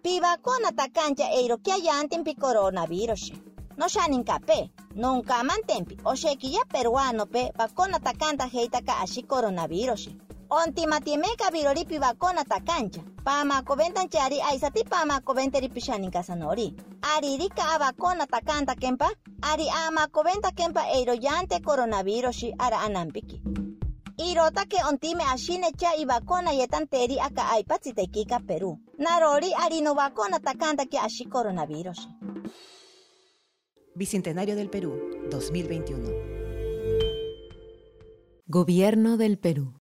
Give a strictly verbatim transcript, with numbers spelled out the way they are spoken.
Pivacona tacancha eiro que ayantin pi coronavirus. No shanin cape, nunca mantempi, o shequilla peruano pe, vacona tacanta heitaka ashi coronavirus. Ontimatimeca viroripi vacona tacancha. Pama coventan chari aisati pama coventeri pishanin casanori. Aririka a vacona tacanta kempa, ari ama coventa kempa eiroyante coronavirus ara anampiki. Irota que ontime ashine cha y vacona yetanteri aka aipatsitekika Perú. Narori ari no vacona tacanta que ashi coronavirus. Bicentenario del Perú, dos mil veintiuno. Gobierno del Perú.